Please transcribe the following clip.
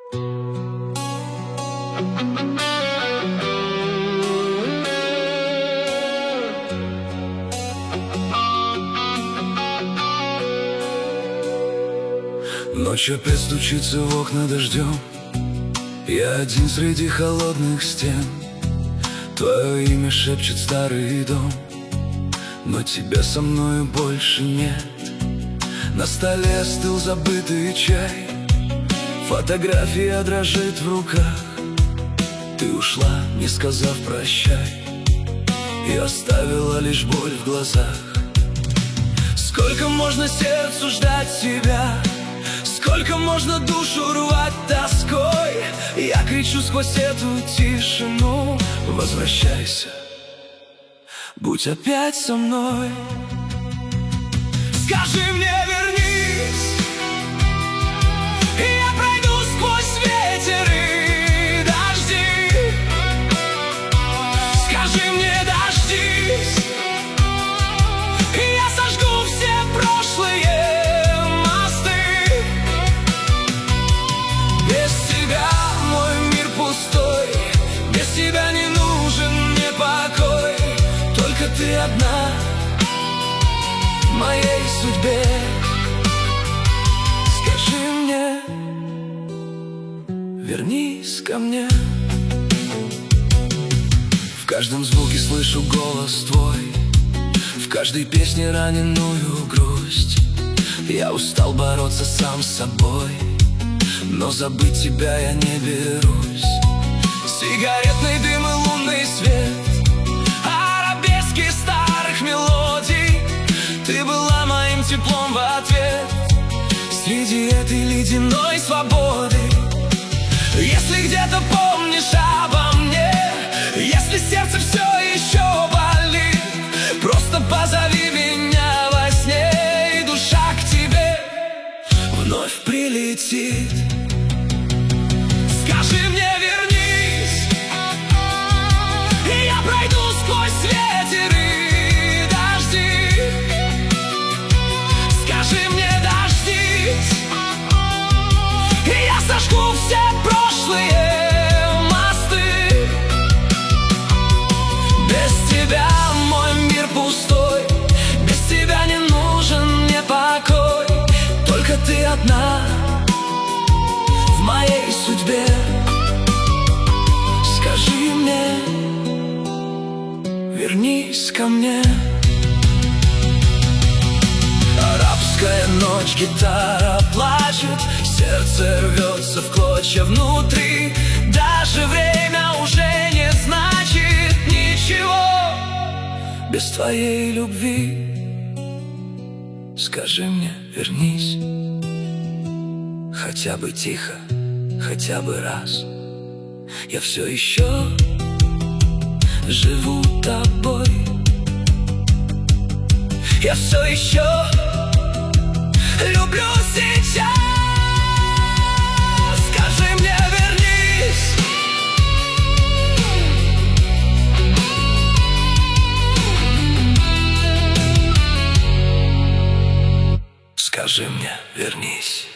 Ночь опять стучится в окна дождем. Я один среди холодных стен. Твое имя шепчет старый дом, но тебя со мною больше нет. На столе остыл забытый чай, фотография дрожит в руках. Ты ушла, не сказав прощай, и оставила лишь боль в глазах. Сколько можно сердцу ждать тебя? Сколько можно душу рвать тоской? Я кричу сквозь эту тишину: возвращайся, будь опять со мной. Скажи мне, вернись, и я пройду сквозь ветер и дожди. Скажи мне, дождись, и я сожгу все прошлые мосты. Без тебя мой мир пустой, без тебя не нужен мне покой. Только ты одна в моей судьбе. Скажи мне, вернись ко мне. В каждом звуке слышу голос твой, в каждой песне раненую грусть. Я устал бороться сам с собой, но забыть тебя я не берусь. Сигаретный дым и лунный свет, арабески старых мелодий. Ты была моим теплом в ответ среди этой ледяной свободы. Если где-то помнишь обо мне, если сердце все еще болит, просто позови меня во сне, и душа к тебе вновь прилетит. Скажи мне, вернись, и я пройду сквозь ветер и дожди. Скажи мне, дождись, и я сожгу все прошлые мосты. Без тебя мой мир пустой, без тебя не нужен мне покой. Только ты одна в моей судьбе. Скажи мне, вернись ко мне. Арабская ночь, гитара плачет, сердце рвется в клочья внутри. Даже время уже не значит ничего без твоей любви. Скажи мне, вернись, хотя бы тихо, хотя бы раз. Я все еще живу тобой. Я все еще люблю сейчас. Скажи мне, вернись. Скажи мне, вернись.